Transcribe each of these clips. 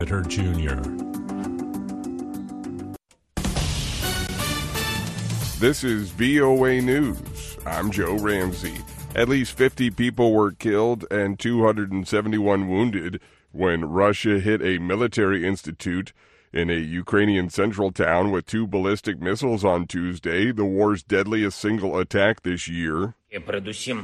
Jr. This is VOA News. I'm Joe Ramsey. At least 50 people were killed and 271 wounded when Russia hit a military institute in a Ukrainian central town with 2 ballistic missiles on Tuesday, the war's deadliest single attack this year. Ukrainian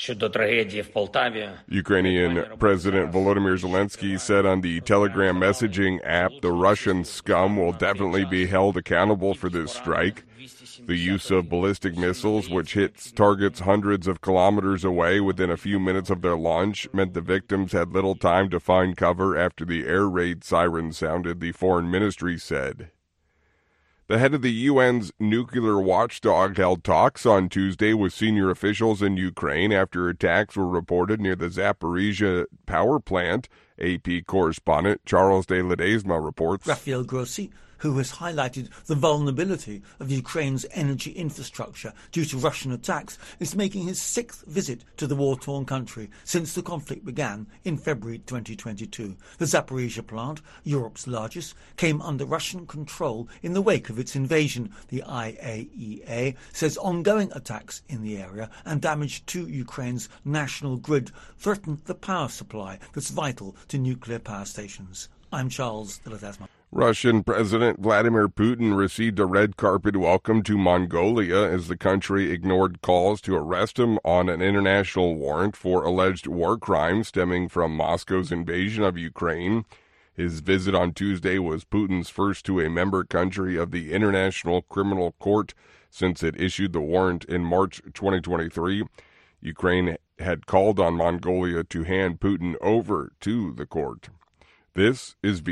President Volodymyr Zelensky said on the Telegram messaging app the Russian scum will definitely be held accountable for this strike. The use of ballistic missiles, which hits targets hundreds of kilometers away within a few minutes of their launch, meant the victims had little time to find cover after the air raid siren sounded, the foreign ministry said. The head of the UN's nuclear watchdog held talks on Tuesday with senior officials in Ukraine after attacks were reported near the Zaporizhzhia power plant. AP correspondent Charles de Ledesma reports. Rafael Grossi, who has highlighted the vulnerability of Ukraine's energy infrastructure due to Russian attacks, is making his 6th visit to the war-torn country since the conflict began in February 2022. The Zaporizhzhia plant, Europe's largest, came under Russian control in the wake of its invasion. The IAEA says ongoing attacks in the area and damage to Ukraine's national grid threaten the power supply that's vital to nuclear power stations. I'm Charles de Ledesma. Russian President Vladimir Putin received a red carpet welcome to Mongolia as the country ignored calls to arrest him on an international warrant for alleged war crimes stemming from Moscow's invasion of Ukraine. His visit on Tuesday was Putin's first to a member country of the International Criminal Court since it issued the warrant in March 2023. Ukraine had called on Mongolia to hand Putin over to the court. This is